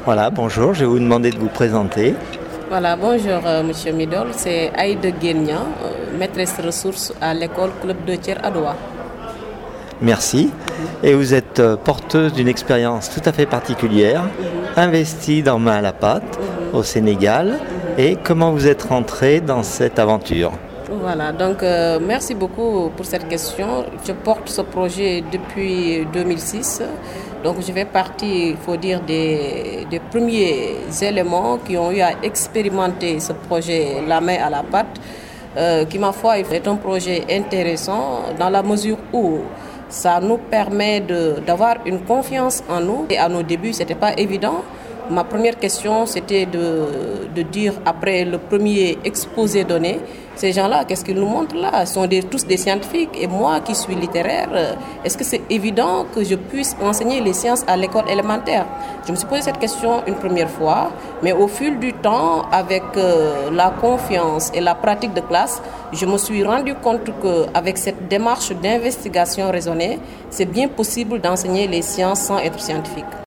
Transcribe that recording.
Voilà, bonjour, je vais vous demander de vous présenter. Voilà, bonjour Monsieur Midol, c'est Aïda Guénia, maîtresse ressources à l'école Club de Thiers à Douala. Merci. Et vous êtes porteuse d'une expérience tout à fait particulière, investie dans Main à la pâte au Sénégal. Et comment vous êtes rentrée dans cette aventure? Voilà, donc merci beaucoup pour cette question. Je porte ce projet depuis 2006. Donc je fais partie, il faut dire, des premiers éléments qui ont eu à expérimenter ce projet La Main à la pâte, qui, ma foi, est un projet intéressant dans la mesure où ça nous permet d'avoir une confiance en nous. Et à nos débuts, ce n'était pas évident. Ma première question, c'était de dire, après le premier exposé donné, ces gens-là, qu'est-ce qu'ils nous montrent là? Ce sont tous des scientifiques. Et moi qui suis littéraire, est-ce que c'est évident que je puisse enseigner les sciences à l'école élémentaire? Je me suis posé cette question une première fois, mais au fil du temps, avec la confiance et la pratique de classe, je me suis rendu compte qu'avec cette démarche d'investigation raisonnée, c'est bien possible d'enseigner les sciences sans être scientifique.